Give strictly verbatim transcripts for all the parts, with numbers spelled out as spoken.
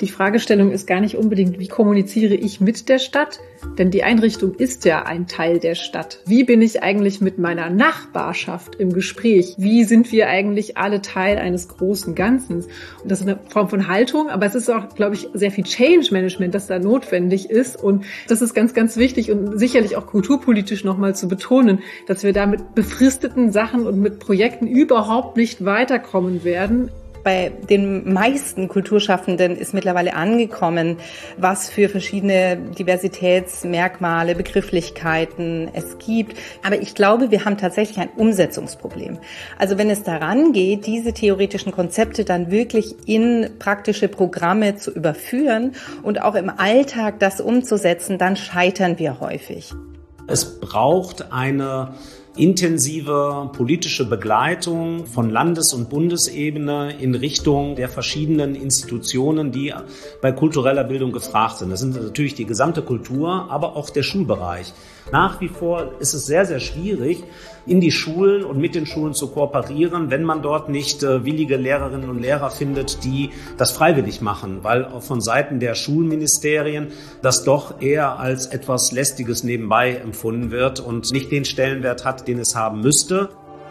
Die Fragestellung ist gar nicht unbedingt, wie kommuniziere ich mit der Stadt? Denn die Einrichtung ist ja ein Teil der Stadt. Wie bin ich eigentlich mit meiner Nachbarschaft im Gespräch? Wie sind wir eigentlich alle Teil eines großen Ganzen? Und das ist eine Form von Haltung, aber es ist auch, glaube ich, sehr viel Change Management, das da notwendig ist. Und das ist ganz, ganz wichtig und sicherlich auch kulturpolitisch nochmal zu betonen, dass wir da mit befristeten Sachen und mit Projekten überhaupt nicht weiterkommen werden. Bei den meisten Kulturschaffenden ist mittlerweile angekommen, was für verschiedene Diversitätsmerkmale, Begrifflichkeiten es gibt. Aber ich glaube, wir haben tatsächlich ein Umsetzungsproblem. Also wenn es daran geht, diese theoretischen Konzepte dann wirklich in praktische Programme zu überführen und auch im Alltag das umzusetzen, dann scheitern wir häufig. Es braucht eine intensive politische Begleitung von Landes- und Bundesebene in Richtung der verschiedenen Institutionen, die bei kultureller Bildung gefragt sind. Das sind natürlich die gesamte Kultur, aber auch der Schulbereich. Nach wie vor ist es sehr, sehr schwierig, in die Schulen und mit den Schulen zu kooperieren, wenn man dort nicht äh, willige Lehrerinnen und Lehrer findet, die das freiwillig machen, weil auch von Seiten der Schulministerien das doch eher als etwas Lästiges nebenbei empfunden wird und nicht den Stellenwert hat, den es haben müsste.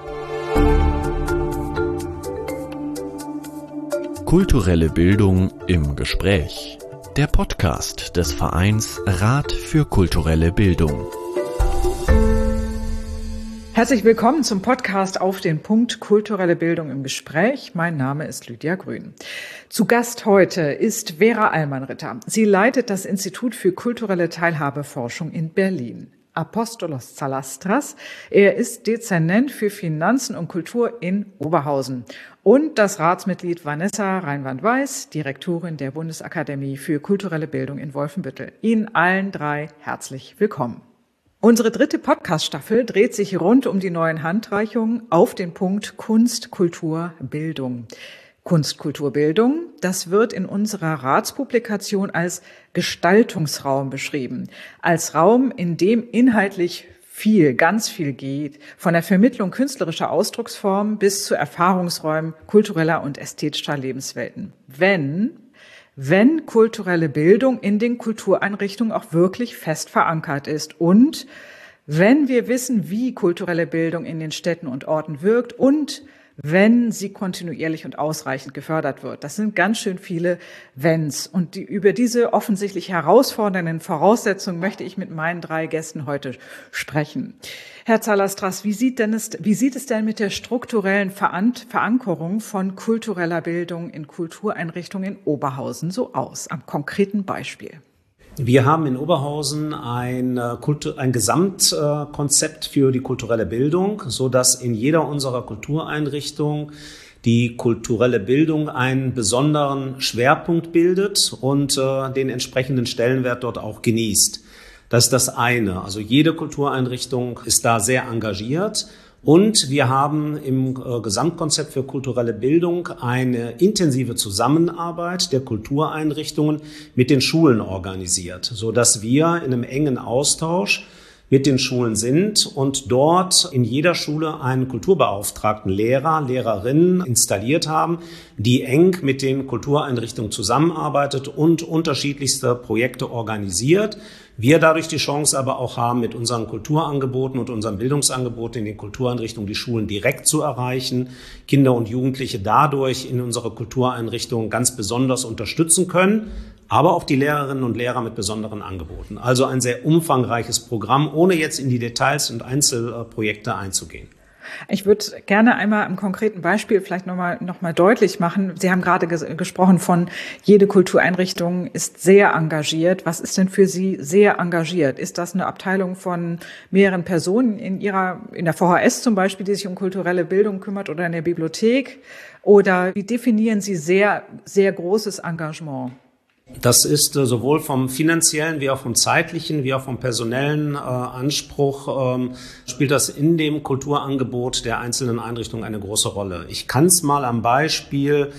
Kulturelle Bildung im Gespräch. Der Podcast des Vereins Rat für kulturelle Bildung. Herzlich willkommen zum Podcast Auf den Punkt Kulturelle Bildung im Gespräch. Mein Name ist Lydia Grün. Zu Gast heute ist Vera Allmann-Ritter. Sie leitet das Institut für kulturelle Teilhabeforschung in Berlin. Apostolos Zalastras. Er ist Dezernent für Finanzen und Kultur in Oberhausen. Und das Ratsmitglied Vanessa Reinwand-Weiß, Direktorin der Bundesakademie für kulturelle Bildung in Wolfenbüttel. Ihnen allen drei herzlich willkommen. Unsere dritte Podcast-Staffel dreht sich rund um die neuen Handreichungen auf den Punkt Kunst, Kultur, Bildung. Kunst, Kultur, Bildung, das wird in unserer Ratspublikation als Gestaltungsraum beschrieben. Als Raum, in dem inhaltlich viel, ganz viel geht, von der Vermittlung künstlerischer Ausdrucksformen bis zu Erfahrungsräumen kultureller und ästhetischer Lebenswelten. Wenn wenn kulturelle Bildung in den Kultureinrichtungen auch wirklich fest verankert ist und wenn wir wissen, wie kulturelle Bildung in den Städten und Orten wirkt und wenn sie kontinuierlich und ausreichend gefördert wird. Das sind ganz schön viele Wenns. Und die, über diese offensichtlich herausfordernden Voraussetzungen möchte ich mit meinen drei Gästen heute sprechen. Herr Zalastras, wie sieht denn es, wie sieht es denn mit der strukturellen Verankerung von kultureller Bildung in Kultureinrichtungen in Oberhausen so aus? Am konkreten Beispiel. Wir haben in Oberhausen ein, ein Gesamtkonzept für die kulturelle Bildung, so dass in jeder unserer Kultureinrichtungen die kulturelle Bildung einen besonderen Schwerpunkt bildet und äh, den entsprechenden Stellenwert dort auch genießt. Das ist das eine. Also jede Kultureinrichtung ist da sehr engagiert. Und wir haben im äh, Gesamtkonzept für kulturelle Bildung eine intensive Zusammenarbeit der Kultureinrichtungen mit den Schulen organisiert, so dass wir in einem engen Austausch mit den Schulen sind und dort in jeder Schule einen kulturbeauftragten Lehrer, Lehrerinnen installiert haben, die eng mit den Kultureinrichtungen zusammenarbeitet und unterschiedlichste Projekte organisiert. Wir dadurch die Chance aber auch haben, mit unseren Kulturangeboten und unseren Bildungsangeboten in den Kultureinrichtungen die Schulen direkt zu erreichen, Kinder und Jugendliche dadurch in unsere Kultureinrichtungen ganz besonders unterstützen können, aber auch die Lehrerinnen und Lehrer mit besonderen Angeboten. Also ein sehr umfangreiches Programm, ohne jetzt in die Details und Einzelprojekte einzugehen. Ich würde gerne einmal im konkreten Beispiel vielleicht nochmal noch mal deutlich machen. Sie haben gerade ges- gesprochen von, jede Kultureinrichtung ist sehr engagiert. Was ist denn für Sie sehr engagiert? Ist das eine Abteilung von mehreren Personen in Ihrer, in der V H S zum Beispiel, die sich um kulturelle Bildung kümmert oder in der Bibliothek? Oder wie definieren Sie sehr, sehr großes Engagement? Das ist äh, sowohl vom finanziellen wie auch vom zeitlichen wie auch vom personellen äh, Anspruch ähm, spielt das in dem Kulturangebot der einzelnen Einrichtungen eine große Rolle. Ich kann es mal am Beispiel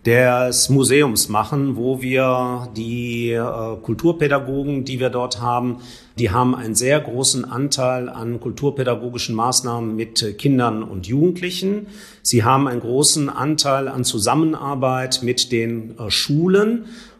des Museums machen, wo wir die äh, Kulturpädagogen, die wir dort haben, die haben einen sehr großen Anteil an kulturpädagogischen Maßnahmen mit Kindern und Jugendlichen. Sie haben einen großen Anteil an Zusammenarbeit mit den äh, Schulen.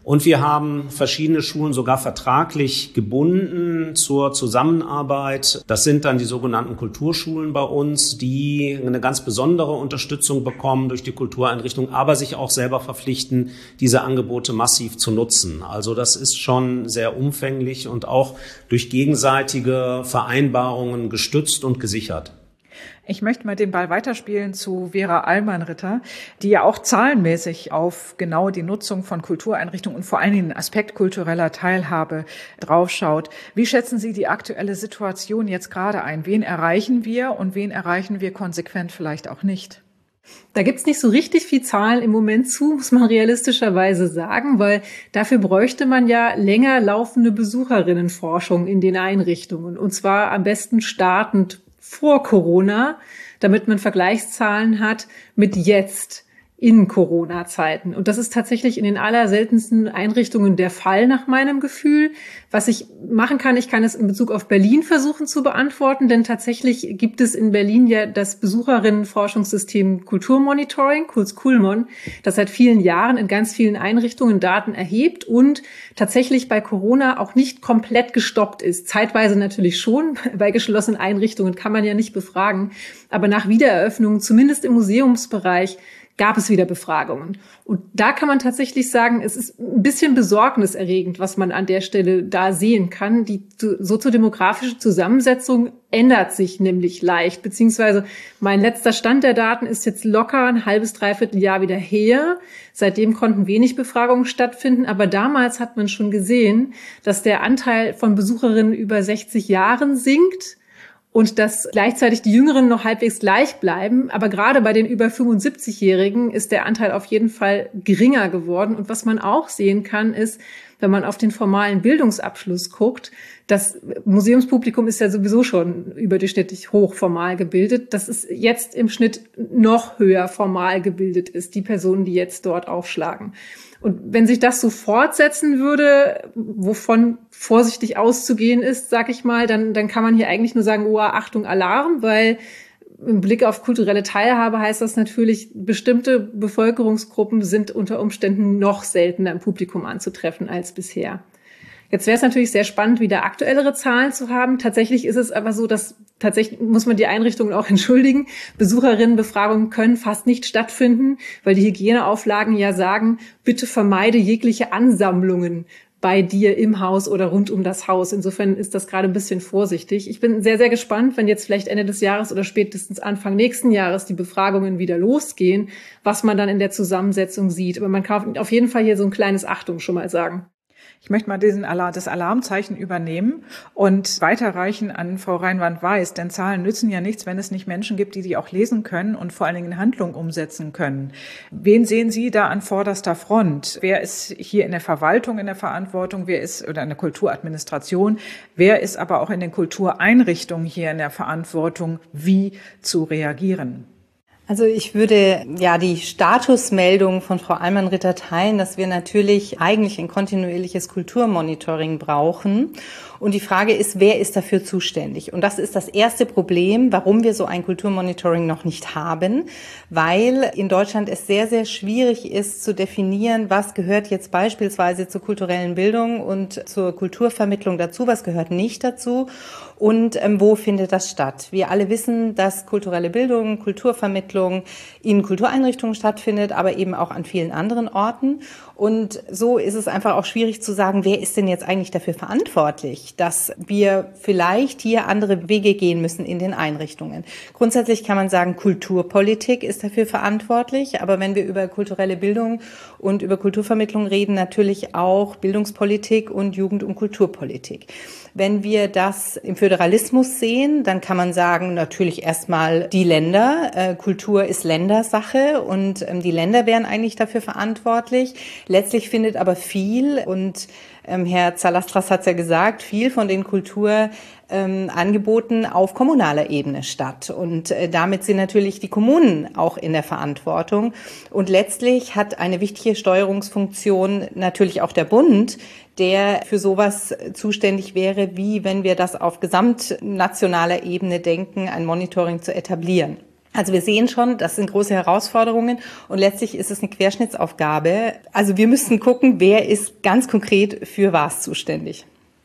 Und wir haben verschiedene Schulen sogar vertraglich gebunden zur Zusammenarbeit. Das sind dann die sogenannten Kulturschulen bei uns, die eine ganz besondere Unterstützung bekommen durch die Kultureinrichtung, aber sich auch selber verpflichten, diese Angebote massiv zu nutzen. Also das ist schon sehr umfänglich und auch durch gegenseitige Vereinbarungen gestützt und gesichert. Ich möchte mal den Ball weiterspielen zu Vera Allmann-Ritter, die ja auch zahlenmäßig auf genau die Nutzung von Kultureinrichtungen und vor allen Dingen den Aspekt kultureller Teilhabe draufschaut. Wie schätzen Sie die aktuelle Situation jetzt gerade ein? Wen erreichen wir und wen erreichen wir konsequent vielleicht auch nicht? Da gibt's nicht so richtig viel Zahlen im Moment zu, muss man realistischerweise sagen, weil dafür bräuchte man ja länger laufende Besucherinnenforschung in den Einrichtungen, und zwar am besten startend vor Corona, damit man Vergleichszahlen hat mit jetzt in Corona-Zeiten. Und das ist tatsächlich in den allerseltensten Einrichtungen der Fall, nach meinem Gefühl. Was ich machen kann, ich kann es in Bezug auf Berlin versuchen zu beantworten, denn tatsächlich gibt es in Berlin ja das Besucherinnenforschungssystem Kulturmonitoring, kurz Kulmon, das seit vielen Jahren in ganz vielen Einrichtungen Daten erhebt und tatsächlich bei Corona auch nicht komplett gestoppt ist. Zeitweise natürlich schon, bei geschlossenen Einrichtungen kann man ja nicht befragen, aber nach Wiedereröffnung, zumindest im Museumsbereich, gab es wieder Befragungen. Und da kann man tatsächlich sagen, es ist ein bisschen besorgniserregend, was man an der Stelle da sehen kann. Die soziodemografische Zusammensetzung ändert sich nämlich leicht, beziehungsweise mein letzter Stand der Daten ist jetzt locker ein halbes, dreiviertel Jahr wieder her. Seitdem konnten wenig Befragungen stattfinden, aber damals hat man schon gesehen, dass der Anteil von Besucherinnen über sechzig Jahren sinkt und dass gleichzeitig die Jüngeren noch halbwegs gleich bleiben. Aber gerade bei den über fünfundsiebzigjährigen ist der Anteil auf jeden Fall geringer geworden. Und was man auch sehen kann, ist, wenn man auf den formalen Bildungsabschluss guckt, das Museumspublikum ist ja sowieso schon überdurchschnittlich hoch formal gebildet, dass es jetzt im Schnitt noch höher formal gebildet ist, die Personen, die jetzt dort aufschlagen. Und wenn sich das so fortsetzen würde, wovon vorsichtig auszugehen ist, sag ich mal, dann, dann kann man hier eigentlich nur sagen, oh, Achtung, Alarm, weil im Blick auf kulturelle Teilhabe heißt das natürlich, bestimmte Bevölkerungsgruppen sind unter Umständen noch seltener im Publikum anzutreffen als bisher. Jetzt wäre es natürlich sehr spannend, wieder aktuellere Zahlen zu haben. Tatsächlich ist es aber so, dass tatsächlich muss man die Einrichtungen auch entschuldigen. Besucherinnenbefragungen können fast nicht stattfinden, weil die Hygieneauflagen ja sagen, bitte vermeide jegliche Ansammlungen bei dir im Haus oder rund um das Haus. Insofern ist das gerade ein bisschen vorsichtig. Ich bin sehr, sehr gespannt, wenn jetzt vielleicht Ende des Jahres oder spätestens Anfang nächsten Jahres die Befragungen wieder losgehen, was man dann in der Zusammensetzung sieht. Aber man kann auf jeden Fall hier so ein kleines Achtung schon mal sagen. Ich möchte mal diesen Alarm, das Alarmzeichen übernehmen und weiterreichen an Frau Reinwand-Weiß, denn Zahlen nützen ja nichts, wenn es nicht Menschen gibt, die die auch lesen können und vor allen Dingen in Handlung umsetzen können. Wen sehen Sie da an vorderster Front? Wer ist hier in der Verwaltung in der Verantwortung? Wer ist, oder in der Kulturadministration? Wer ist aber auch in den Kultureinrichtungen hier in der Verantwortung, wie zu reagieren? Also ich würde ja die Statusmeldung von Frau Allmann-Ritter teilen, dass wir natürlich eigentlich ein kontinuierliches Kulturmonitoring brauchen. Und die Frage ist, wer ist dafür zuständig? Und das ist das erste Problem, warum wir so ein Kulturmonitoring noch nicht haben, weil in Deutschland es sehr, sehr schwierig ist zu definieren, was gehört jetzt beispielsweise zur kulturellen Bildung und zur Kulturvermittlung dazu, was gehört nicht dazu und ähm, wo findet das statt. Wir alle wissen, dass kulturelle Bildung, Kulturvermittlung in Kultureinrichtungen stattfindet, aber eben auch an vielen anderen Orten. Und so ist es einfach auch schwierig zu sagen, wer ist denn jetzt eigentlich dafür verantwortlich, dass wir vielleicht hier andere Wege gehen müssen in den Einrichtungen. Grundsätzlich kann man sagen, Kulturpolitik ist dafür verantwortlich, aber wenn wir über kulturelle Bildung und über Kulturvermittlung reden, natürlich auch Bildungspolitik und Jugend- und Kulturpolitik. Wenn wir das im Föderalismus sehen, dann kann man sagen, natürlich erstmal die Länder. Äh, Kultur ist Ländersache und ähm, die Länder wären eigentlich dafür verantwortlich. Letztlich findet aber viel, und ähm, Herr Zalastras hat es ja gesagt, viel von den Kulturangeboten ähm, auf kommunaler Ebene statt. Und äh, damit sind natürlich die Kommunen auch in der Verantwortung. Und letztlich hat eine wichtige Steuerungsfunktion natürlich auch der Bund, der für sowas zuständig wäre, wie wenn wir das auf gesamtnationaler Ebene denken, ein Monitoring zu etablieren. Also wir sehen schon, das sind große Herausforderungen und letztlich ist es eine Querschnittsaufgabe. Also wir müssen gucken, wer ist ganz konkret für was zuständig.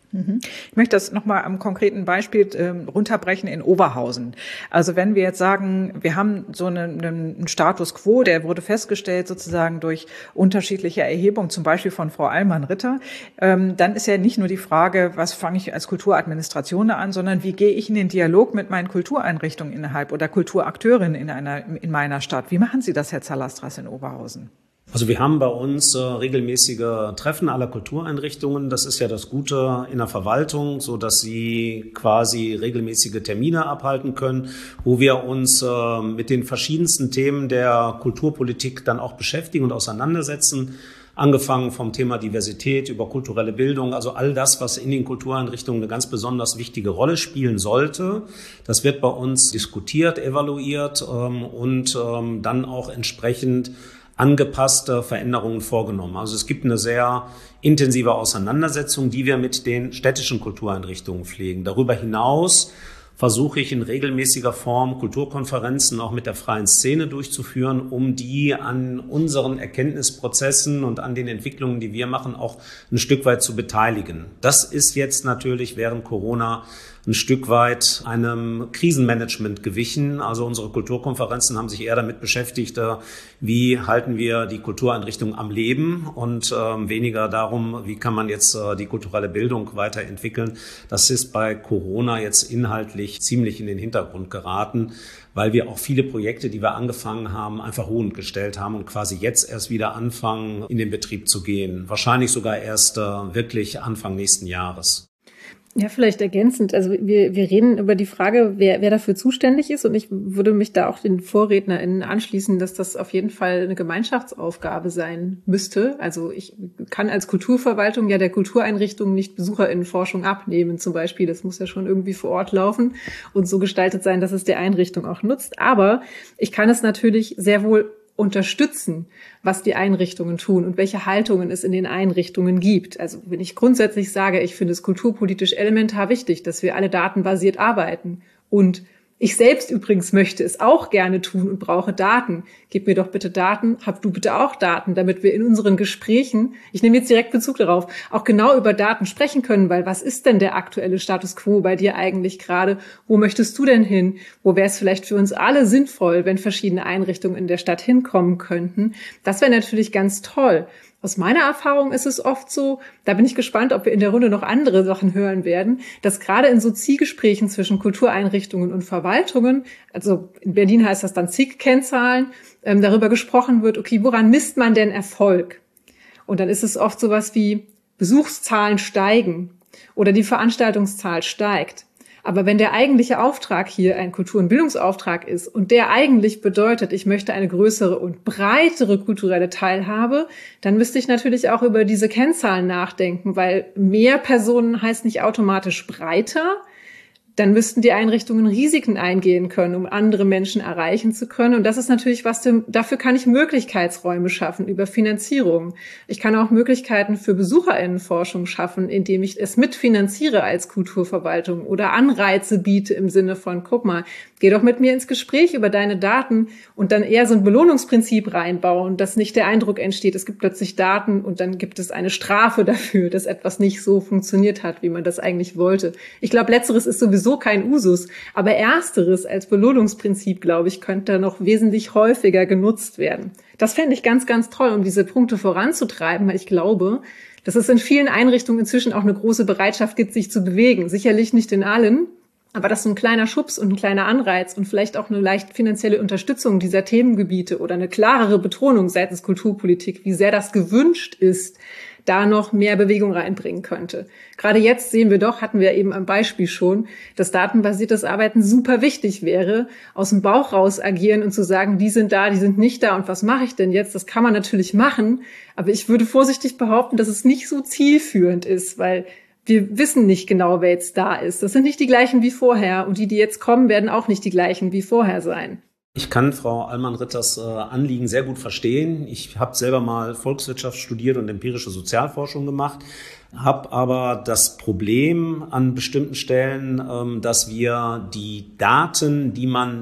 Ich möchte das nochmal am konkreten Beispiel äh, runterbrechen in Oberhausen. Also wenn wir jetzt sagen, wir haben so einen, einen Status quo, der wurde festgestellt sozusagen durch unterschiedliche Erhebungen, zum Beispiel von Frau Allmann-Ritter, ähm, dann ist ja nicht nur die Frage, was fange ich als Kulturadministration an, sondern wie gehe ich in den Dialog mit meinen Kultureinrichtungen innerhalb oder Kulturakteurinnen in einer, in meiner Stadt. Wie machen Sie das, Herr Zalastras, in Oberhausen? Also wir haben bei uns äh, regelmäßige Treffen aller Kultureinrichtungen. Das ist ja das Gute in der Verwaltung, so dass sie quasi regelmäßige Termine abhalten können, wo wir uns äh, mit den verschiedensten Themen der Kulturpolitik dann auch beschäftigen und auseinandersetzen. Angefangen vom Thema Diversität über kulturelle Bildung, also all das, was in den Kultureinrichtungen eine ganz besonders wichtige Rolle spielen sollte. Das wird bei uns diskutiert, evaluiert ähm, und ähm, dann auch entsprechend angepasste Veränderungen vorgenommen. Also es gibt eine sehr intensive Auseinandersetzung, die wir mit den städtischen Kultureinrichtungen pflegen. Darüber hinaus versuche ich in regelmäßiger Form Kulturkonferenzen auch mit der freien Szene durchzuführen, um die an unseren Erkenntnisprozessen und an den Entwicklungen, die wir machen, auch ein Stück weit zu beteiligen. Das ist jetzt natürlich während Corona ein Stück weit einem Krisenmanagement gewichen. Also unsere Kulturkonferenzen haben sich eher damit beschäftigt, wie halten wir die Kultureinrichtung am Leben und äh, weniger darum, wie kann man jetzt äh, die kulturelle Bildung weiterentwickeln. Das ist bei Corona jetzt inhaltlich ziemlich in den Hintergrund geraten, weil wir auch viele Projekte, die wir angefangen haben, einfach ruhend gestellt haben und quasi jetzt erst wieder anfangen, in den Betrieb zu gehen. Wahrscheinlich sogar erst äh, wirklich Anfang nächsten Jahres. Ja, vielleicht ergänzend. Also wir, wir reden über die Frage, wer, wer dafür zuständig ist. Und ich würde mich da auch den VorrednerInnen anschließen, dass das auf jeden Fall eine Gemeinschaftsaufgabe sein müsste. Also ich kann als Kulturverwaltung ja der Kultureinrichtung nicht BesucherInnenforschung abnehmen zum Beispiel. Das muss ja schon irgendwie vor Ort laufen und so gestaltet sein, dass es der Einrichtung auch nutzt. Aber ich kann es natürlich sehr wohl unterstützen, was die Einrichtungen tun und welche Haltungen es in den Einrichtungen gibt. Also wenn ich grundsätzlich sage, ich finde es kulturpolitisch elementar wichtig, dass wir alle datenbasiert arbeiten und ich selbst übrigens möchte es auch gerne tun und brauche Daten. Gib mir doch bitte Daten, hab du bitte auch Daten, damit wir in unseren Gesprächen, ich nehme jetzt direkt Bezug darauf, auch genau über Daten sprechen können, weil was ist denn der aktuelle Status quo bei dir eigentlich gerade? Wo möchtest du denn hin? Wo wäre es vielleicht für uns alle sinnvoll, wenn verschiedene Einrichtungen in der Stadt hinkommen könnten? Das wäre natürlich ganz toll. Aus meiner Erfahrung ist es oft so, da bin ich gespannt, ob wir in der Runde noch andere Sachen hören werden, dass gerade in so Zielgesprächen zwischen Kultureinrichtungen und Verwaltungen, also in Berlin heißt das dann Z I G-Kennzahlen, ähm, darüber gesprochen wird, okay, woran misst man denn Erfolg? Und dann ist es oft sowas wie Besuchszahlen steigen oder die Veranstaltungszahl steigt. Aber wenn der eigentliche Auftrag hier ein Kultur- und Bildungsauftrag ist und der eigentlich bedeutet, ich möchte eine größere und breitere kulturelle Teilhabe, dann müsste ich natürlich auch über diese Kennzahlen nachdenken, weil mehr Personen heißt nicht automatisch breiter. Dann müssten die Einrichtungen Risiken eingehen können, um andere Menschen erreichen zu können. Und das ist natürlich was, dafür kann ich Möglichkeitsräume schaffen über Finanzierung. Ich kann auch Möglichkeiten für BesucherInnenforschung schaffen, indem ich es mitfinanziere als Kulturverwaltung oder Anreize biete im Sinne von, guck mal, geh doch mit mir ins Gespräch über deine Daten und dann eher so ein Belohnungsprinzip reinbauen, dass nicht der Eindruck entsteht, es gibt plötzlich Daten und dann gibt es eine Strafe dafür, dass etwas nicht so funktioniert hat, wie man das eigentlich wollte. Ich glaube, letzteres ist sowieso so kein Usus. Aber ersteres als Belohnungsprinzip, glaube ich, könnte noch wesentlich häufiger genutzt werden. Das fände ich ganz, ganz toll, um diese Punkte voranzutreiben, weil ich glaube, dass es in vielen Einrichtungen inzwischen auch eine große Bereitschaft gibt, sich zu bewegen. Sicherlich nicht in allen, aber dass so ein kleiner Schubs und ein kleiner Anreiz und vielleicht auch eine leicht finanzielle Unterstützung dieser Themengebiete oder eine klarere Betonung seitens Kulturpolitik, wie sehr das gewünscht ist, da noch mehr Bewegung reinbringen könnte. Gerade jetzt sehen wir doch, hatten wir eben am Beispiel schon, dass datenbasiertes Arbeiten super wichtig wäre, aus dem Bauch raus agieren und zu sagen, die sind da, die sind nicht da und was mache ich denn jetzt? Das kann man natürlich machen, aber ich würde vorsichtig behaupten, dass es nicht so zielführend ist, weil wir wissen nicht genau, wer jetzt da ist. Das sind nicht die gleichen wie vorher und die, die jetzt kommen, werden auch nicht die gleichen wie vorher sein. Ich kann Frau Allmann-Ritters äh, Anliegen sehr gut verstehen. Ich habe selber mal Volkswirtschaft studiert und empirische Sozialforschung gemacht, habe aber das Problem an bestimmten Stellen, ähm, dass wir die Daten, die man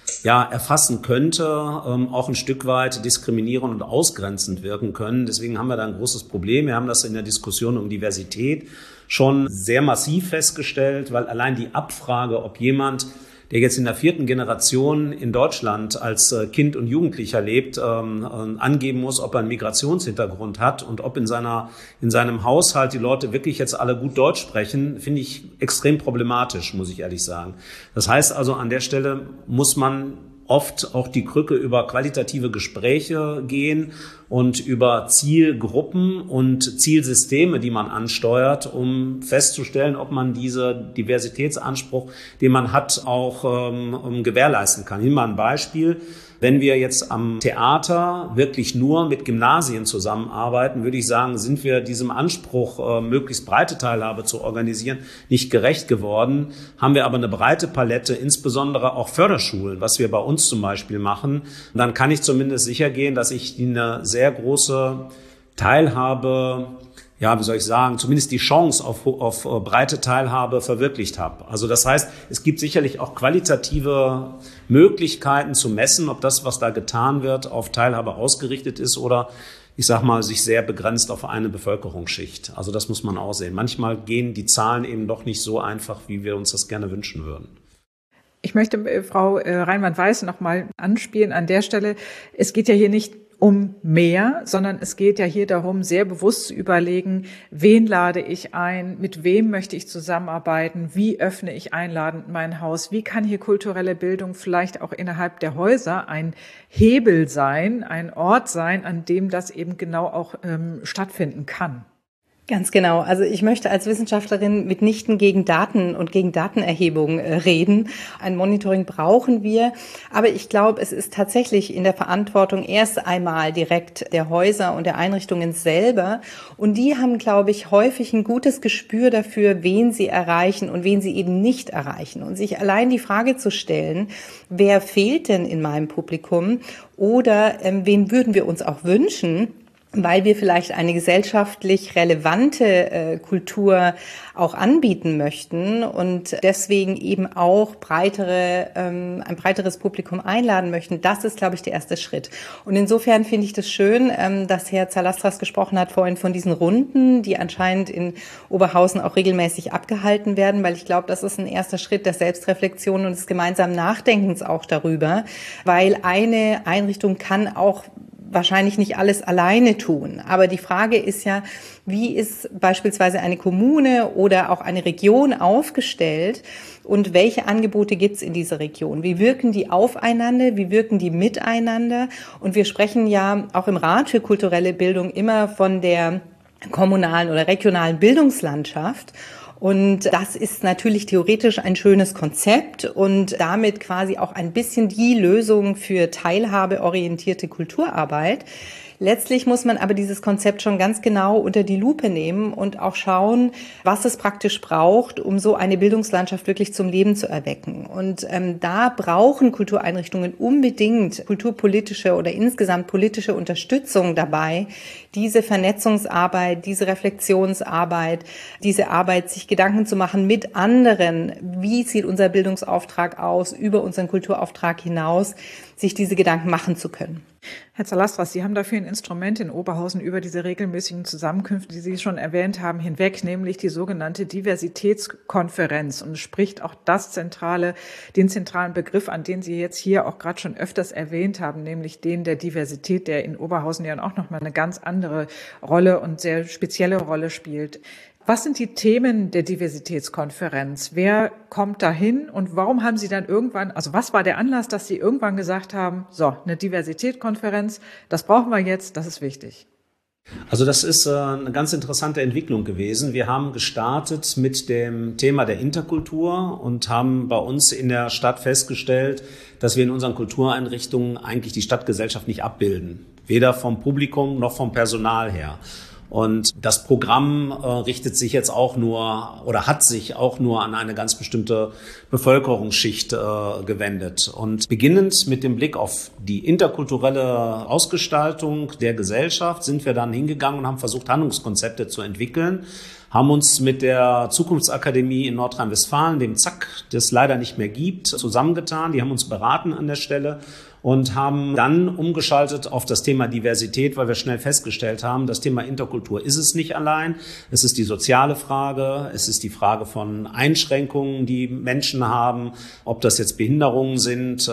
ja, erfassen könnte, ähm, auch ein Stück weit diskriminierend und ausgrenzend wirken können. Deswegen haben wir da ein großes Problem. Wir haben das in der Diskussion um Diversität schon sehr massiv festgestellt, weil allein die Abfrage, ob jemand, der jetzt in der vierten Generation in Deutschland als Kind und Jugendlicher lebt, ähm, angeben muss, ob er einen Migrationshintergrund hat und ob in seiner, in seinem Haushalt die Leute wirklich jetzt alle gut Deutsch sprechen, finde ich extrem problematisch, muss ich ehrlich sagen. Das heißt also, an der Stelle muss man oft auch die Krücke über qualitative Gespräche gehen und über Zielgruppen und Zielsysteme, die man ansteuert, um festzustellen, ob man diesen Diversitätsanspruch, den man hat, auch ähm, gewährleisten kann. Hier mal ein Beispiel. Wenn wir jetzt am Theater wirklich nur mit Gymnasien zusammenarbeiten, würde ich sagen, sind wir diesem Anspruch, möglichst breite Teilhabe zu organisieren, nicht gerecht geworden. Haben wir aber eine breite Palette, insbesondere auch Förderschulen, was wir bei uns zum Beispiel machen, dann kann ich zumindest sicher gehen, dass ich eine sehr große Teilhabe, ja, wie soll ich sagen, zumindest die Chance auf, auf breite Teilhabe verwirklicht habe. Also das heißt, es gibt sicherlich auch qualitative Möglichkeiten zu messen, ob das, was da getan wird, auf Teilhabe ausgerichtet ist oder, ich sag mal, sich sehr begrenzt auf eine Bevölkerungsschicht. Also das muss man auch sehen. Manchmal gehen die Zahlen eben doch nicht so einfach, wie wir uns das gerne wünschen würden. Ich möchte äh, Frau äh, Reinwand-Weiß noch mal anspielen an der Stelle. Es geht ja hier nicht um mehr, sondern es geht ja hier darum, sehr bewusst zu überlegen, wen lade ich ein, mit wem möchte ich zusammenarbeiten, wie öffne ich einladend mein Haus, wie kann hier kulturelle Bildung vielleicht auch innerhalb der Häuser ein Hebel sein, ein Ort sein, an dem das eben genau auch ähm, stattfinden kann. Ganz genau. Also ich möchte als Wissenschaftlerin mitnichten gegen Daten und gegen Datenerhebung äh, reden. Ein Monitoring brauchen wir. Aber ich glaube, es ist tatsächlich in der Verantwortung erst einmal direkt der Häuser und der Einrichtungen selber. Und die haben, glaube ich, häufig ein gutes Gespür dafür, wen sie erreichen und wen sie eben nicht erreichen. Und sich allein die Frage zu stellen, wer fehlt denn in meinem Publikum oder ähm, wen würden wir uns auch wünschen, weil wir vielleicht eine gesellschaftlich relevante äh, Kultur auch anbieten möchten und deswegen eben auch breitere, ähm, ein breiteres Publikum einladen möchten. Das ist, glaube ich, der erste Schritt. Und insofern finde ich das schön, ähm, dass Herr Zalastras gesprochen hat vorhin von diesen Runden, die anscheinend in Oberhausen auch regelmäßig abgehalten werden, weil ich glaube, das ist ein erster Schritt der Selbstreflexion und des gemeinsamen Nachdenkens auch darüber, weil eine Einrichtung kann auch wahrscheinlich nicht alles alleine tun. Aber die Frage ist ja, wie ist beispielsweise eine Kommune oder auch eine Region aufgestellt und welche Angebote gibt es in dieser Region? Wie wirken die aufeinander? Wie wirken die miteinander? Und wir sprechen ja auch im Rat für kulturelle Bildung immer von der kommunalen oder regionalen Bildungslandschaft. Und das ist natürlich theoretisch ein schönes Konzept und damit quasi auch ein bisschen die Lösung für teilhabeorientierte Kulturarbeit. Letztlich muss man aber dieses Konzept schon ganz genau unter die Lupe nehmen und auch schauen, was es praktisch braucht, um so eine Bildungslandschaft wirklich zum Leben zu erwecken. Und ähm, da brauchen Kultureinrichtungen unbedingt kulturpolitische oder insgesamt politische Unterstützung dabei, diese Vernetzungsarbeit, diese Reflexionsarbeit, diese Arbeit, sich Gedanken zu machen mit anderen, wie sieht unser Bildungsauftrag aus, über unseren Kulturauftrag hinaus, sich diese Gedanken machen zu können. Herr Zalastras, Sie haben dafür ein Instrument in Oberhausen über diese regelmäßigen Zusammenkünfte, die Sie schon erwähnt haben, hinweg, nämlich die sogenannte Diversitätskonferenz. Und es spricht auch das zentrale, den zentralen Begriff, an den Sie jetzt hier auch gerade schon öfters erwähnt haben, nämlich den der Diversität, der in Oberhausen ja auch nochmal eine ganz andere Rolle und sehr spezielle Rolle spielt. Was sind die Themen der Diversitätskonferenz? Wer kommt dahin und warum haben Sie dann irgendwann, also was war der Anlass, dass Sie irgendwann gesagt haben, so, eine Diversitätskonferenz, das brauchen wir jetzt, das ist wichtig? Also das ist eine ganz interessante Entwicklung gewesen. Wir haben gestartet mit dem Thema der Interkultur und haben bei uns in der Stadt festgestellt, dass wir in unseren Kultureinrichtungen eigentlich die Stadtgesellschaft nicht abbilden. Weder vom Publikum noch vom Personal her. Und das Programm äh, richtet sich jetzt auch nur oder hat sich auch nur an eine ganz bestimmte Bevölkerungsschicht äh, gewendet. Und beginnend mit dem Blick auf die interkulturelle Ausgestaltung der Gesellschaft sind wir dann hingegangen und haben versucht, Handlungskonzepte zu entwickeln, haben uns mit der Zukunftsakademie in Nordrhein-Westfalen, dem Z A K, das es leider nicht mehr gibt, zusammengetan. Die haben uns beraten an der Stelle und haben dann umgeschaltet auf das Thema Diversität, weil wir schnell festgestellt haben, das Thema Interkultur ist es nicht allein. Es ist die soziale Frage, es ist die Frage von Einschränkungen, die Menschen haben, ob das jetzt Behinderungen sind,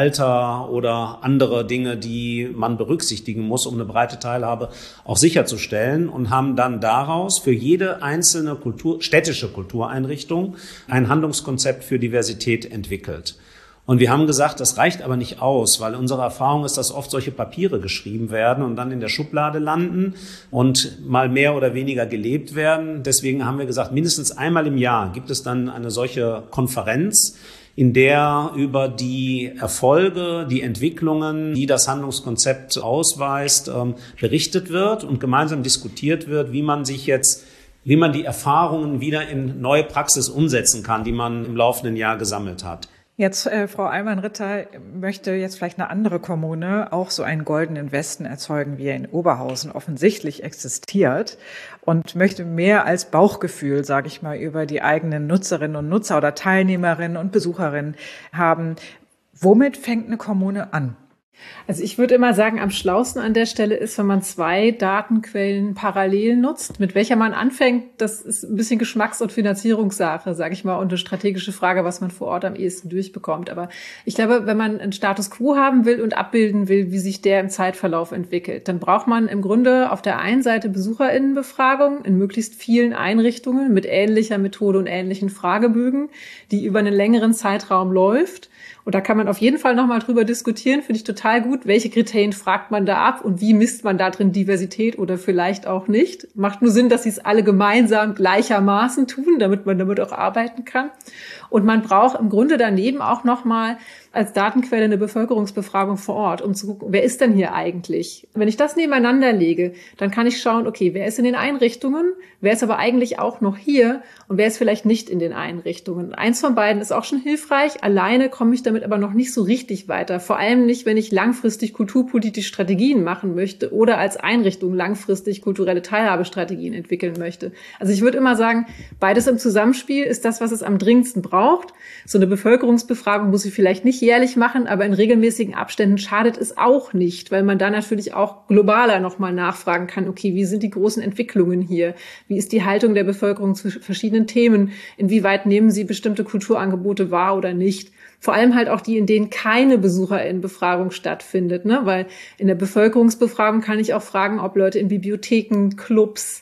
Alter oder andere Dinge, die man berücksichtigen muss, um eine breite Teilhabe auch sicherzustellen, und haben dann daraus für jede einzelne Kultur, städtische Kultureinrichtung ein Handlungskonzept für Diversität entwickelt. Und wir haben gesagt, das reicht aber nicht aus, weil unsere Erfahrung ist, dass oft solche Papiere geschrieben werden und dann in der Schublade landen und mal mehr oder weniger gelebt werden. Deswegen haben wir gesagt, mindestens einmal im Jahr gibt es dann eine solche Konferenz, in der über die Erfolge, die Entwicklungen, die das Handlungskonzept ausweist, berichtet wird und gemeinsam diskutiert wird, wie man sich jetzt, wie man die Erfahrungen wieder in neue Praxis umsetzen kann, die man im laufenden Jahr gesammelt hat. Jetzt, äh, Frau Allmann-Ritter, möchte jetzt vielleicht eine andere Kommune auch so einen goldenen Westen erzeugen, wie er in Oberhausen offensichtlich existiert, und möchte mehr als Bauchgefühl, sage ich mal, über die eigenen Nutzerinnen und Nutzer oder Teilnehmerinnen und Besucherinnen haben. Womit fängt eine Kommune an? Also ich würde immer sagen, am schlausten an der Stelle ist, wenn man zwei Datenquellen parallel nutzt. Mit welcher man anfängt, das ist ein bisschen Geschmacks- und Finanzierungssache, sage ich mal, und eine strategische Frage, was man vor Ort am ehesten durchbekommt. Aber ich glaube, wenn man einen Status quo haben will und abbilden will, wie sich der im Zeitverlauf entwickelt, dann braucht man im Grunde auf der einen Seite BesucherInnenbefragung in möglichst vielen Einrichtungen mit ähnlicher Methode und ähnlichen Fragebögen, die über einen längeren Zeitraum läuft. Und da kann man auf jeden Fall nochmal drüber diskutieren, finde ich total gut. Welche Kriterien fragt man da ab und wie misst man da drin Diversität oder vielleicht auch nicht? Macht nur Sinn, dass sie es alle gemeinsam gleichermaßen tun, damit man damit auch arbeiten kann. Und man braucht im Grunde daneben auch nochmal als Datenquelle eine Bevölkerungsbefragung vor Ort, um zu gucken, wer ist denn hier eigentlich? Wenn ich das nebeneinander lege, dann kann ich schauen, okay, wer ist in den Einrichtungen, wer ist aber eigentlich auch noch hier und wer ist vielleicht nicht in den Einrichtungen. Eins von beiden ist auch schon hilfreich. Alleine komme ich damit aber noch nicht so richtig weiter. Vor allem nicht, wenn ich langfristig kulturpolitisch Strategien machen möchte oder als Einrichtung langfristig kulturelle Teilhabestrategien entwickeln möchte. Also ich würde immer sagen, beides im Zusammenspiel ist das, was es am dringendsten braucht. So eine Bevölkerungsbefragung muss ich vielleicht nicht jährlich machen, aber in regelmäßigen Abständen schadet es auch nicht, weil man da natürlich auch globaler nochmal nachfragen kann, okay, wie sind die großen Entwicklungen hier? Wie ist die Haltung der Bevölkerung zu verschiedenen Themen? Inwieweit nehmen sie bestimmte Kulturangebote wahr oder nicht? Vor allem halt auch die, in denen keine BesucherInnenbefragung stattfindet, ne? Weil in der Bevölkerungsbefragung kann ich auch fragen, ob Leute in Bibliotheken, Clubs,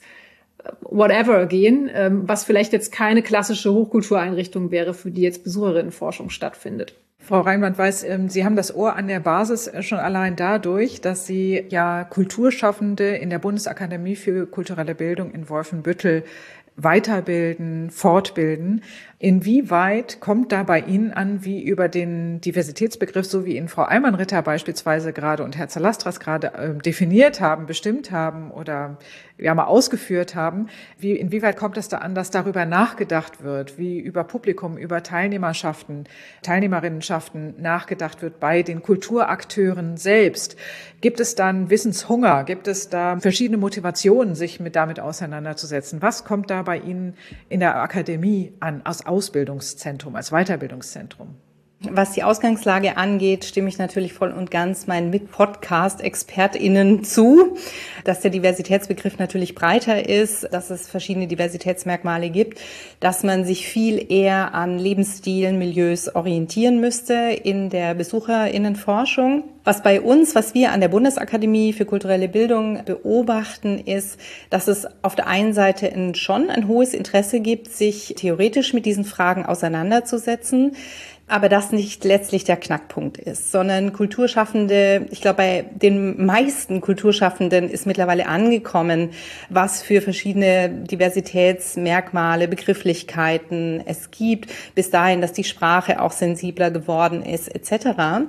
whatever gehen, was vielleicht jetzt keine klassische Hochkultureinrichtung wäre, für die jetzt Besucherinnenforschung stattfindet. Frau Reinwand-Weiß, Sie haben das Ohr an der Basis schon allein dadurch, dass Sie ja Kulturschaffende in der Bundesakademie für kulturelle Bildung in Wolfenbüttel weiterbilden, fortbilden. Inwieweit kommt da bei Ihnen an, wie über den Diversitätsbegriff, so wie ihn Frau Allmann-Ritter beispielsweise gerade und Herr Zalastras gerade äh, definiert haben, bestimmt haben oder ja mal ausgeführt haben, wie, inwieweit kommt es da an, dass darüber nachgedacht wird, wie über Publikum, über Teilnehmerschaften, Teilnehmerinnenschaften nachgedacht wird bei den Kulturakteuren selbst? Gibt es dann Wissenshunger? Gibt es da verschiedene Motivationen, sich mit damit auseinanderzusetzen? Was kommt da bei Ihnen in der Akademie an, als Ausbildungszentrum, als Weiterbildungszentrum? Was die Ausgangslage angeht, stimme ich natürlich voll und ganz meinen Mit-Podcast-ExpertInnen zu, dass der Diversitätsbegriff natürlich breiter ist, dass es verschiedene Diversitätsmerkmale gibt, dass man sich viel eher an Lebensstilen, Milieus orientieren müsste in der BesucherInnenforschung. Was bei uns, was wir an der Bundesakademie für kulturelle Bildung beobachten, ist, dass es auf der einen Seite ein, schon ein hohes Interesse gibt, sich theoretisch mit diesen Fragen auseinanderzusetzen, aber das nicht letztlich der Knackpunkt ist, sondern Kulturschaffende, ich glaube, bei den meisten Kulturschaffenden ist mittlerweile angekommen, was für verschiedene Diversitätsmerkmale, Begrifflichkeiten es gibt, bis dahin, dass die Sprache auch sensibler geworden ist, et cetera.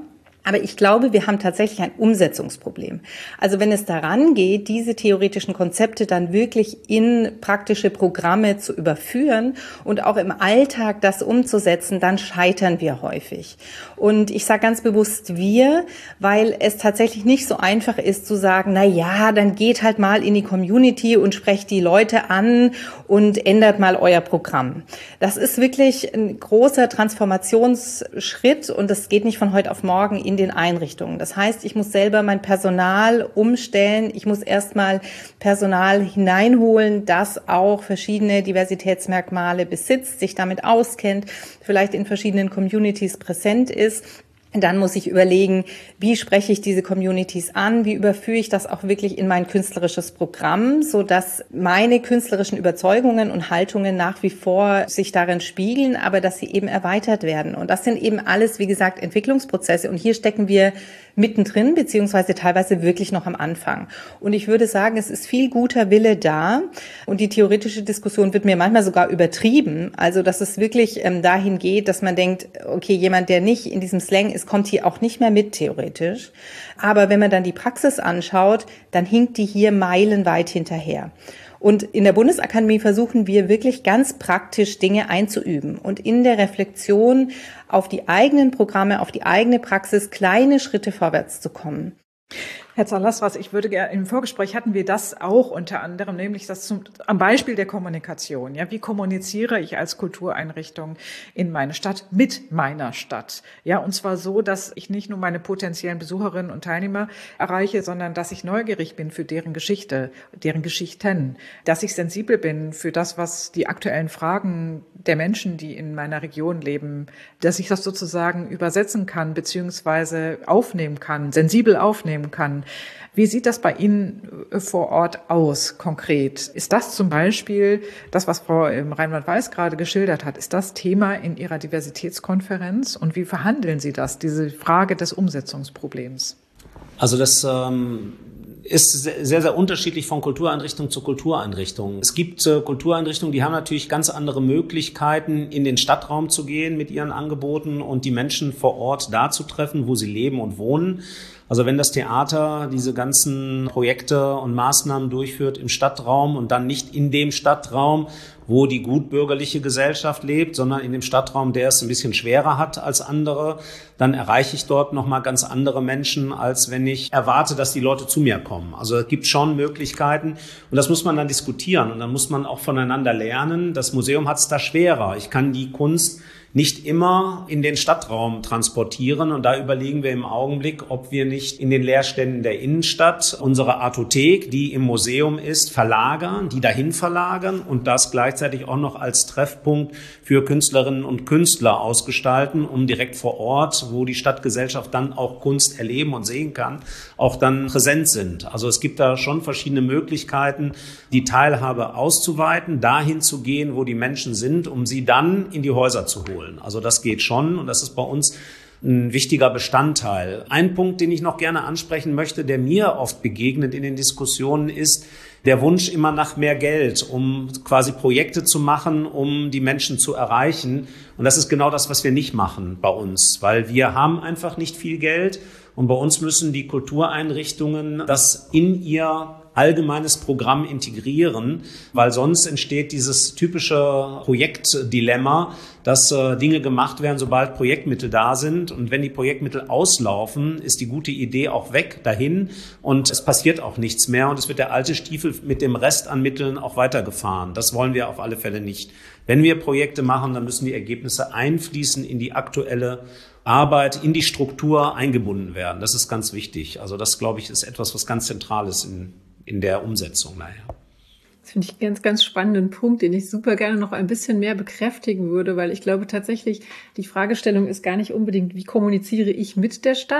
Aber ich glaube, wir haben tatsächlich ein Umsetzungsproblem. Also wenn es daran geht, diese theoretischen Konzepte dann wirklich in praktische Programme zu überführen und auch im Alltag das umzusetzen, dann scheitern wir häufig. Und ich sage ganz bewusst wir, weil es tatsächlich nicht so einfach ist zu sagen, na ja, dann geht halt mal in die Community und sprecht die Leute an und ändert mal euer Programm. Das ist wirklich ein großer Transformationsschritt und das geht nicht von heute auf morgen in den Einrichtungen. Das heißt, ich muss selber mein Personal umstellen. Ich muss erstmal Personal hineinholen, das auch verschiedene Diversitätsmerkmale besitzt, sich damit auskennt, vielleicht in verschiedenen Communities präsent ist. Dann muss ich überlegen, wie spreche ich diese Communities an, wie überführe ich das auch wirklich in mein künstlerisches Programm, so dass meine künstlerischen Überzeugungen und Haltungen nach wie vor sich darin spiegeln, aber dass sie eben erweitert werden. Und das sind eben alles, wie gesagt, Entwicklungsprozesse. Und hier stecken wir mittendrin, beziehungsweise teilweise wirklich noch am Anfang. Und ich würde sagen, es ist viel guter Wille da. Und die theoretische Diskussion wird mir manchmal sogar übertrieben. Also, dass es wirklich ähm, dahin geht, dass man denkt, okay, jemand, der nicht in diesem Slang ist, kommt hier auch nicht mehr mit, theoretisch. Aber wenn man dann die Praxis anschaut, dann hinkt die hier meilenweit hinterher. Und in der Bundesakademie versuchen wir wirklich ganz praktisch Dinge einzuüben und in der Reflexion auf die eigenen Programme, auf die eigene Praxis kleine Schritte vorwärts zu kommen. Herr Zalasras, ich würde gerne, im Vorgespräch hatten wir das auch unter anderem, nämlich das zum, am Beispiel der Kommunikation. Ja, wie kommuniziere ich als Kultureinrichtung in meine Stadt mit meiner Stadt? Ja, und zwar so, dass ich nicht nur meine potenziellen Besucherinnen und Teilnehmer erreiche, sondern dass ich neugierig bin für deren Geschichte, deren Geschichten, dass ich sensibel bin für das, was die aktuellen Fragen der Menschen, die in meiner Region leben, dass ich das sozusagen übersetzen kann, beziehungsweise aufnehmen kann, sensibel aufnehmen kann. Wie sieht das bei Ihnen vor Ort aus, konkret? Ist das zum Beispiel, das, was Frau Reinwand-Weiß gerade geschildert hat, ist das Thema in Ihrer Diversitätskonferenz? Und wie verhandeln Sie das, diese Frage des Umsetzungsproblems? Also das ähm, ist sehr, sehr unterschiedlich von Kultureinrichtung zu Kultureinrichtung. Es gibt äh, Kultureinrichtungen, die haben natürlich ganz andere Möglichkeiten, in den Stadtraum zu gehen mit ihren Angeboten und die Menschen vor Ort da zu treffen, wo sie leben und wohnen. Also wenn das Theater diese ganzen Projekte und Maßnahmen durchführt im Stadtraum und dann nicht in dem Stadtraum, wo die gutbürgerliche Gesellschaft lebt, sondern in dem Stadtraum, der es ein bisschen schwerer hat als andere, dann erreiche ich dort nochmal ganz andere Menschen, als wenn ich erwarte, dass die Leute zu mir kommen. Also es gibt schon Möglichkeiten und das muss man dann diskutieren und dann muss man auch voneinander lernen. Das Museum hat es da schwerer. Ich kann die Kunst nicht immer in den Stadtraum transportieren. Und da überlegen wir im Augenblick, ob wir nicht in den Leerständen der Innenstadt unsere Artothek, die im Museum ist, verlagern, die dahin verlagern und das gleichzeitig auch noch als Treffpunkt für Künstlerinnen und Künstler ausgestalten, um direkt vor Ort, wo die Stadtgesellschaft dann auch Kunst erleben und sehen kann, auch dann präsent sind. Also es gibt da schon verschiedene Möglichkeiten, die Teilhabe auszuweiten, dahin zu gehen, wo die Menschen sind, um sie dann in die Häuser zu holen. Also das geht schon und das ist bei uns ein wichtiger Bestandteil. Ein Punkt, den ich noch gerne ansprechen möchte, der mir oft begegnet in den Diskussionen, ist der Wunsch immer nach mehr Geld, um quasi Projekte zu machen, um die Menschen zu erreichen. Und das ist genau das, was wir nicht machen bei uns, weil wir haben einfach nicht viel Geld und bei uns müssen die Kultureinrichtungen das in ihr allgemeines Programm integrieren, weil sonst entsteht dieses typische Projektdilemma, dass äh, Dinge gemacht werden, sobald Projektmittel da sind. Und wenn die Projektmittel auslaufen, ist die gute Idee auch weg dahin und es passiert auch nichts mehr und es wird der alte Stiefel mit dem Rest an Mitteln auch weitergefahren. Das wollen wir auf alle Fälle nicht. Wenn wir Projekte machen, dann müssen die Ergebnisse einfließen in die aktuelle Arbeit, in die Struktur eingebunden werden. Das ist ganz wichtig. Also das, glaube ich, ist etwas, was ganz zentral ist in in der Umsetzung nachher. Das finde ich einen ganz, ganz spannenden Punkt, den ich super gerne noch ein bisschen mehr bekräftigen würde, weil ich glaube tatsächlich, die Fragestellung ist gar nicht unbedingt, wie kommuniziere ich mit der Stadt,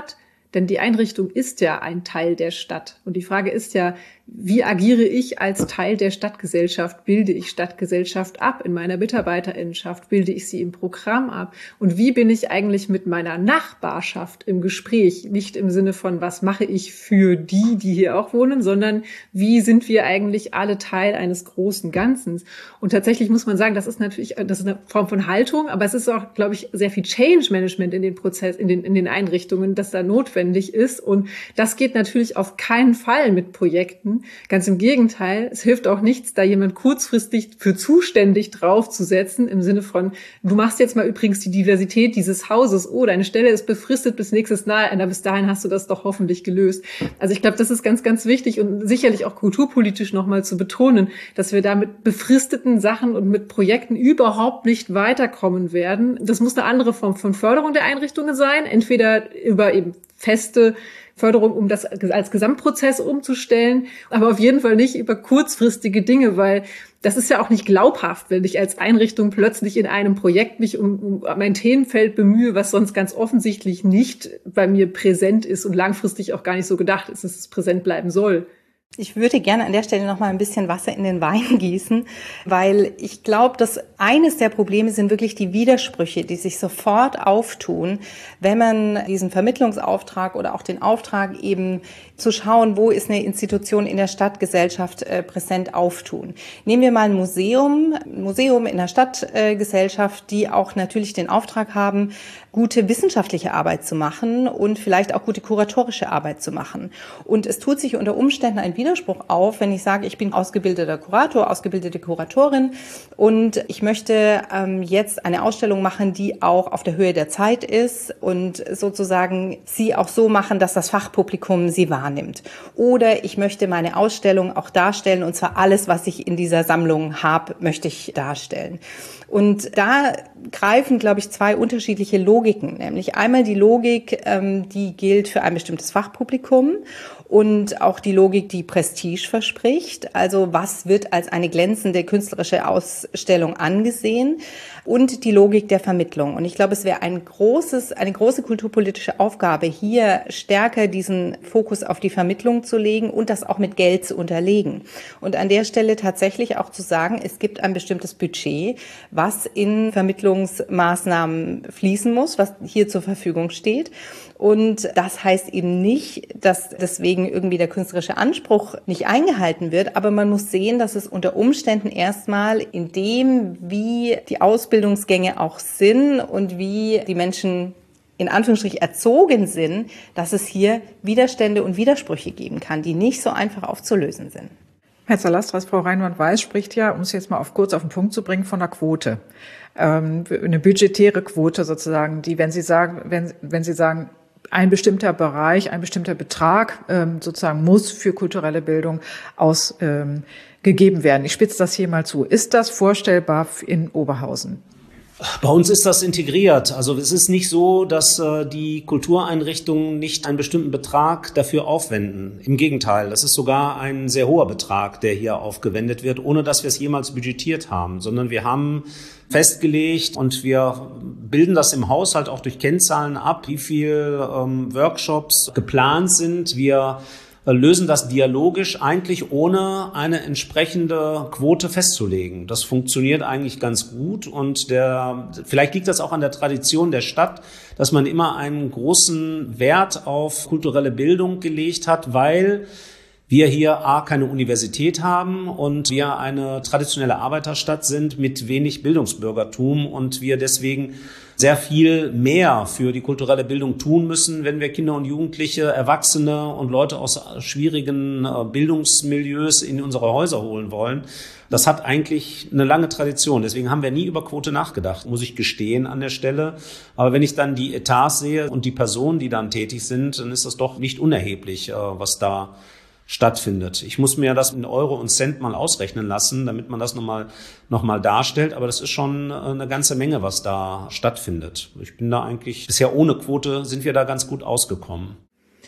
Denn die Einrichtung ist ja ein Teil der Stadt. Und die Frage ist ja, wie agiere ich als Teil der Stadtgesellschaft? Bilde ich Stadtgesellschaft ab in meiner Mitarbeiterinnenschaft? Bilde ich sie im Programm ab? Und wie bin ich eigentlich mit meiner Nachbarschaft im Gespräch? Nicht im Sinne von, was mache ich für die, die hier auch wohnen, sondern wie sind wir eigentlich alle Teil eines großen Ganzen? Und tatsächlich muss man sagen, das ist natürlich, das ist eine Form von Haltung, aber es ist auch, glaube ich, sehr viel Change Management in den Prozess, in den, in den Einrichtungen, das da notwendig ist. Und das geht natürlich auf keinen Fall mit Projekten. Ganz im Gegenteil, es hilft auch nichts, da jemand kurzfristig für zuständig draufzusetzen, im Sinne von, du machst jetzt mal übrigens die Diversität dieses Hauses, oh, deine Stelle ist befristet bis nächstes Jahr, na, bis dahin hast du das doch hoffentlich gelöst. Also ich glaube, das ist ganz, ganz wichtig und sicherlich auch kulturpolitisch nochmal zu betonen, dass wir da mit befristeten Sachen und mit Projekten überhaupt nicht weiterkommen werden. Das muss eine andere Form von Förderung der Einrichtungen sein, entweder über eben feste Förderung, um das als Gesamtprozess umzustellen, aber auf jeden Fall nicht über kurzfristige Dinge, weil das ist ja auch nicht glaubhaft, wenn ich als Einrichtung plötzlich in einem Projekt mich um, um mein Themenfeld bemühe, was sonst ganz offensichtlich nicht bei mir präsent ist und langfristig auch gar nicht so gedacht ist, dass es präsent bleiben soll. Ich würde gerne an der Stelle noch mal ein bisschen Wasser in den Wein gießen, weil ich glaube, dass eines der Probleme sind wirklich die Widersprüche, die sich sofort auftun, wenn man diesen Vermittlungsauftrag oder auch den Auftrag eben zu schauen, wo ist eine Institution in der Stadtgesellschaft äh, präsent auftun. Nehmen wir mal ein Museum, ein Museum in der Stadtgesellschaft, äh, die auch natürlich den Auftrag haben, gute wissenschaftliche Arbeit zu machen und vielleicht auch gute kuratorische Arbeit zu machen. Und es tut sich unter Umständen ein Widerspruch auf, wenn ich sage, ich bin ausgebildeter Kurator, ausgebildete Kuratorin und ich möchte ähm, jetzt eine Ausstellung machen, die auch auf der Höhe der Zeit ist und sozusagen sie auch so machen, dass das Fachpublikum sie wahrnimmt. Oder ich möchte meine Ausstellung auch darstellen und zwar alles, was ich in dieser Sammlung habe, möchte ich darstellen. Und da greifen, glaube ich, zwei unterschiedliche Logiken, nämlich einmal die Logik, ähm, die gilt für ein bestimmtes Fachpublikum und auch die Logik, die Prestige verspricht. Also was wird als eine glänzende künstlerische Ausstellung angesehen? Und die Logik der Vermittlung. Und ich glaube, es wäre ein großes, eine große kulturpolitische Aufgabe, hier stärker diesen Fokus auf die Vermittlung zu legen und das auch mit Geld zu unterlegen. Und an der Stelle tatsächlich auch zu sagen, es gibt ein bestimmtes Budget, was in Vermittlungsmaßnahmen fließen muss, was hier zur Verfügung steht. Und das heißt eben nicht, dass deswegen irgendwie der künstlerische Anspruch nicht eingehalten wird, aber man muss sehen, dass es unter Umständen erstmal in dem, wie die Ausbildungsgänge auch sind und wie die Menschen in Anführungsstrichen erzogen sind, dass es hier Widerstände und Widersprüche geben kann, die nicht so einfach aufzulösen sind. Herr Zalastras, Frau Reinwand-Weiß spricht ja, um es jetzt mal auf kurz auf den Punkt zu bringen, von einer Quote. Ähm, eine budgetäre Quote sozusagen, die, wenn Sie sagen, wenn, wenn Sie sagen, ein bestimmter Bereich, ein bestimmter Betrag ähm, sozusagen muss für kulturelle Bildung ausgegeben ähm, werden. Ich spitze das hier mal zu. Ist das vorstellbar in Oberhausen? Bei uns ist das integriert. Also es ist nicht so, dass äh, die Kultureinrichtungen nicht einen bestimmten Betrag dafür aufwenden. Im Gegenteil, das ist sogar ein sehr hoher Betrag, der hier aufgewendet wird, ohne dass wir es jemals budgetiert haben, sondern wir haben festgelegt und wir bilden das im Haushalt auch durch Kennzahlen ab, wie viel ähm, Workshops geplant sind. Wir lösen das dialogisch eigentlich ohne eine entsprechende Quote festzulegen. Das funktioniert eigentlich ganz gut und der, vielleicht liegt das auch an der Tradition der Stadt, dass man immer einen großen Wert auf kulturelle Bildung gelegt hat, weil wir hier A, keine Universität haben und wir eine traditionelle Arbeiterstadt sind mit wenig Bildungsbürgertum und wir deswegen sehr viel mehr für die kulturelle Bildung tun müssen, wenn wir Kinder und Jugendliche, Erwachsene und Leute aus schwierigen Bildungsmilieus in unsere Häuser holen wollen. Das hat eigentlich eine lange Tradition. Deswegen haben wir nie über Quote nachgedacht, muss ich gestehen an der Stelle. Aber wenn ich dann die Etats sehe und die Personen, die dann tätig sind, dann ist das doch nicht unerheblich, was da stattfindet. Ich muss mir das in Euro und Cent mal ausrechnen lassen, damit man das nochmal noch mal darstellt. Aber das ist schon eine ganze Menge, was da stattfindet. Ich bin da eigentlich, bisher ohne Quote sind wir da ganz gut ausgekommen.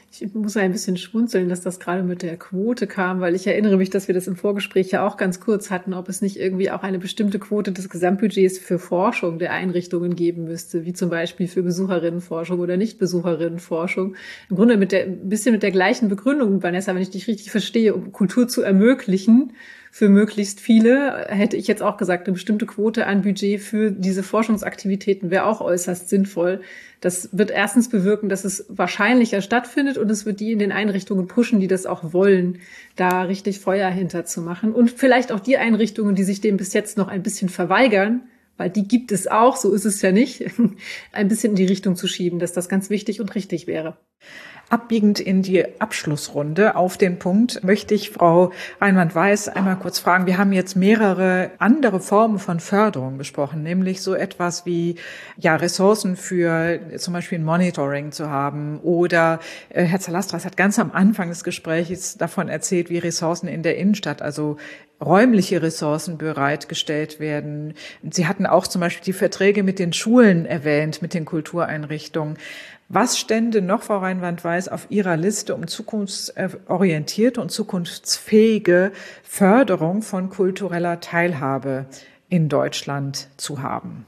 Ich muss ein bisschen schmunzeln, dass das gerade mit der Quote kam, weil ich erinnere mich, dass wir das im Vorgespräch ja auch ganz kurz hatten, ob es nicht irgendwie auch eine bestimmte Quote des Gesamtbudgets für Forschung der Einrichtungen geben müsste, wie zum Beispiel für Besucherinnenforschung oder Nicht-Besucherinnenforschung. Im Grunde mit der, ein bisschen mit der gleichen Begründung, Vanessa, wenn ich dich richtig verstehe, um Kultur zu ermöglichen für möglichst viele, hätte ich jetzt auch gesagt, eine bestimmte Quote an Budget für diese Forschungsaktivitäten wäre auch äußerst sinnvoll. Das wird erstens bewirken, dass es wahrscheinlicher stattfindet und es wird die in den Einrichtungen pushen, die das auch wollen, da richtig Feuer hinter zu machen. Und vielleicht auch die Einrichtungen, die sich dem bis jetzt noch ein bisschen verweigern, weil die gibt es auch, so ist es ja nicht, ein bisschen in die Richtung zu schieben, dass das ganz wichtig und richtig wäre. Abbiegend in die Abschlussrunde auf den Punkt möchte ich Frau Reinwand-Weiß einmal kurz fragen. Wir haben jetzt mehrere andere Formen von Förderung besprochen, nämlich so etwas wie ja Ressourcen für zum Beispiel ein Monitoring zu haben oder äh, Herr Zalastras hat ganz am Anfang des Gesprächs davon erzählt, wie Ressourcen in der Innenstadt, also räumliche Ressourcen bereitgestellt werden. Sie hatten auch zum Beispiel die Verträge mit den Schulen erwähnt, mit den Kultureinrichtungen. Was stände noch, Frau Reinwand-Weiß, auf Ihrer Liste, um zukunftsorientierte und zukunftsfähige Förderung von kultureller Teilhabe in Deutschland zu haben?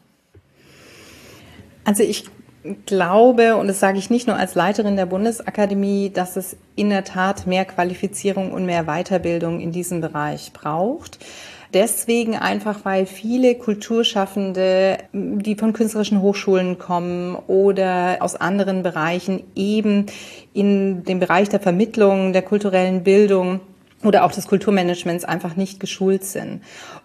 Also ich glaube, und das sage ich nicht nur als Leiterin der Bundesakademie, dass es in der Tat mehr Qualifizierung und mehr Weiterbildung in diesem Bereich braucht. Deswegen einfach, weil viele Kulturschaffende, die von künstlerischen Hochschulen kommen oder aus anderen Bereichen, eben in dem Bereich der Vermittlung, der kulturellen Bildung oder auch des Kulturmanagements einfach nicht geschult sind.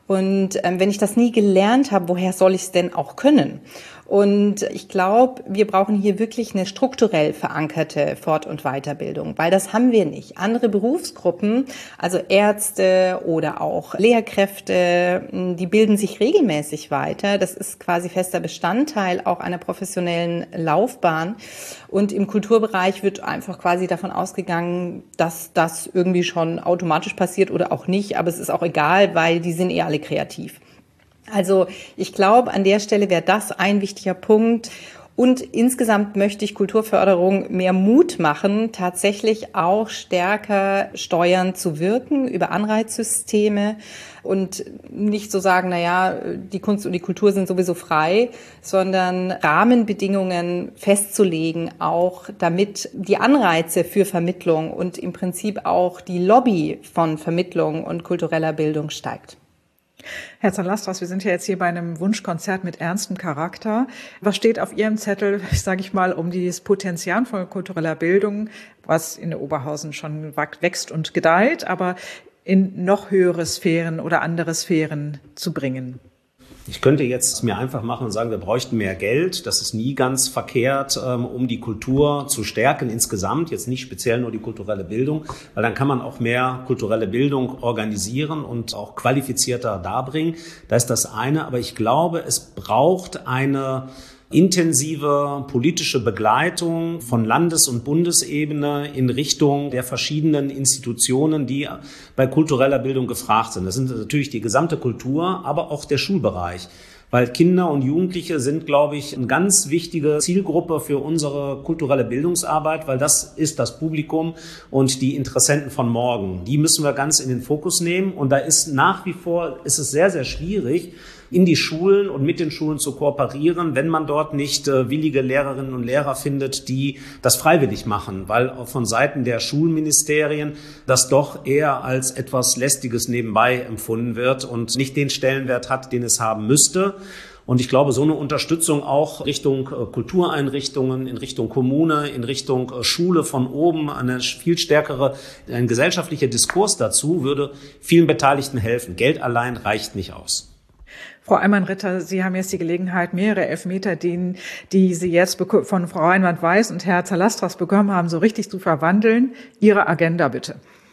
Und ähm, wenn ich das nie gelernt habe, woher soll ich es denn auch können? Und ich glaube, wir brauchen hier wirklich eine strukturell verankerte Fort- und Weiterbildung, weil das haben wir nicht. Andere Berufsgruppen, also Ärzte oder auch Lehrkräfte, die bilden sich regelmäßig weiter. Das ist quasi fester Bestandteil auch einer professionellen Laufbahn. Und im Kulturbereich wird einfach quasi davon ausgegangen, dass das irgendwie schon automatisch passiert oder auch nicht. Aber es ist auch egal, weil die sind eh alle kreativ. Also ich glaube, an der Stelle wäre das ein wichtiger Punkt. Und insgesamt möchte ich Kulturförderung mehr Mut machen, tatsächlich auch stärker steuern zu wirken über Anreizsysteme und nicht so sagen, na ja, die Kunst und die Kultur sind sowieso frei, sondern Rahmenbedingungen festzulegen, auch damit die Anreize für Vermittlung und im Prinzip auch die Lobby von Vermittlung und kultureller Bildung steigt. Herr Zalastras, wir sind ja jetzt hier bei einem Wunschkonzert mit ernstem Charakter. Was steht auf Ihrem Zettel, sage ich mal, um dieses Potenzial von kultureller Bildung, was in Oberhausen schon wächst und gedeiht, aber in noch höhere Sphären oder andere Sphären zu bringen? Ich könnte jetzt mir einfach machen und sagen, wir bräuchten mehr Geld. Das ist nie ganz verkehrt, um die Kultur zu stärken insgesamt, jetzt nicht speziell nur die kulturelle Bildung, weil dann kann man auch mehr kulturelle Bildung organisieren und auch qualifizierter darbringen. Das ist das eine. Aber ich glaube, es braucht eine intensive politische Begleitung von Landes- und Bundesebene in Richtung der verschiedenen Institutionen, die bei kultureller Bildung gefragt sind. Das sind natürlich die gesamte Kultur, aber auch der Schulbereich. Weil Kinder und Jugendliche sind, glaube ich, eine ganz wichtige Zielgruppe für unsere kulturelle Bildungsarbeit, weil das ist das Publikum und die Interessenten von morgen. Die müssen wir ganz in den Fokus nehmen. Und da ist nach wie vor, ist es sehr, sehr schwierig, in die Schulen und mit den Schulen zu kooperieren, wenn man dort nicht äh, willige Lehrerinnen und Lehrer findet, die das freiwillig machen, weil von Seiten der Schulministerien das doch eher als etwas Lästiges nebenbei empfunden wird und nicht den Stellenwert hat, den es haben müsste. Und ich glaube, so eine Unterstützung auch Richtung äh, Kultureinrichtungen, in Richtung Kommune, in Richtung äh, Schule von oben, eine viel stärkere, ein gesellschaftlicher Diskurs dazu würde vielen Beteiligten helfen. Geld allein reicht nicht aus. Frau Allmann-Ritter, Sie haben jetzt die Gelegenheit, mehrere Elfmeter, die, die Sie jetzt von Frau Reinwand-Weiß und Herr Zalastras bekommen haben, so richtig zu verwandeln. Ihre Agenda bitte.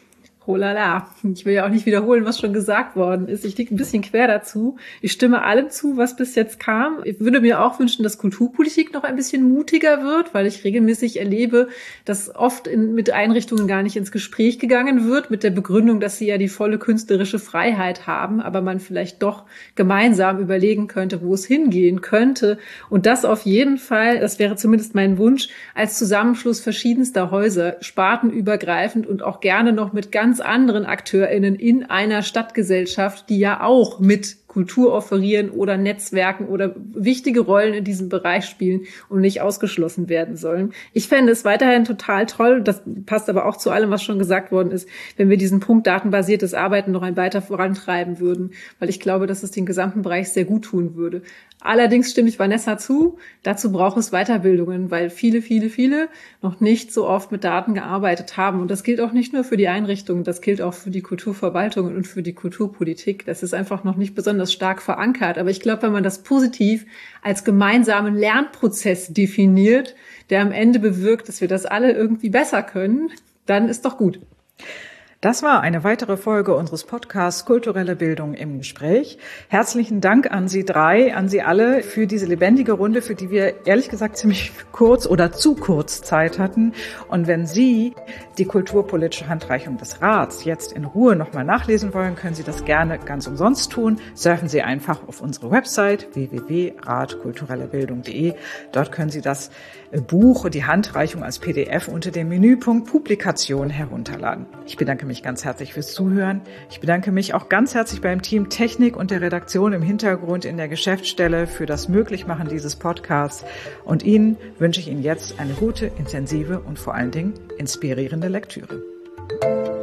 Oh la la. Ich will ja auch nicht wiederholen, was schon gesagt worden ist. Ich liege ein bisschen quer dazu. Ich stimme allem zu, was bis jetzt kam. Ich würde mir auch wünschen, dass Kulturpolitik noch ein bisschen mutiger wird, weil ich regelmäßig erlebe, dass oft in, mit Einrichtungen gar nicht ins Gespräch gegangen wird, mit der Begründung, dass sie ja die volle künstlerische Freiheit haben, aber man vielleicht doch gemeinsam überlegen könnte, wo es hingehen könnte. Und das auf jeden Fall, das wäre zumindest mein Wunsch, als Zusammenschluss verschiedenster Häuser, spartenübergreifend und auch gerne noch mit ganz anderen AkteurInnen in einer Stadtgesellschaft, die ja auch mit Kultur offerieren oder Netzwerken oder wichtige Rollen in diesem Bereich spielen und nicht ausgeschlossen werden sollen. Ich fände es weiterhin total toll, das passt aber auch zu allem, was schon gesagt worden ist, wenn wir diesen Punkt datenbasiertes Arbeiten noch ein weiter vorantreiben würden, weil ich glaube, dass es den gesamten Bereich sehr gut tun würde. Allerdings stimme ich Vanessa zu, dazu braucht es Weiterbildungen, weil viele, viele, viele noch nicht so oft mit Daten gearbeitet haben. Und das gilt auch nicht nur für die Einrichtungen, das gilt auch für die Kulturverwaltung und für die Kulturpolitik. Das ist einfach noch nicht besonders stark verankert. Aber ich glaube, wenn man das positiv als gemeinsamen Lernprozess definiert, der am Ende bewirkt, dass wir das alle irgendwie besser können, dann ist doch gut. Das war eine weitere Folge unseres Podcasts Kulturelle Bildung im Gespräch. Herzlichen Dank an Sie drei, an Sie alle für diese lebendige Runde, für die wir ehrlich gesagt ziemlich kurz oder zu kurz Zeit hatten. Und wenn Sie die kulturpolitische Handreichung des Rats jetzt in Ruhe nochmal nachlesen wollen, können Sie das gerne ganz umsonst tun. Surfen Sie einfach auf unsere Website w w w punkt rat kulturelle bildung punkt de. Dort können Sie das Buch und die Handreichung als P D F unter dem Menüpunkt Publikation herunterladen. Ich bedanke mich ganz herzlich fürs Zuhören. Ich bedanke mich auch ganz herzlich beim Team Technik und der Redaktion im Hintergrund in der Geschäftsstelle für das Möglichmachen dieses Podcasts. Und Ihnen wünsche ich Ihnen jetzt eine gute, intensive und vor allen Dingen inspirierende Lektüre.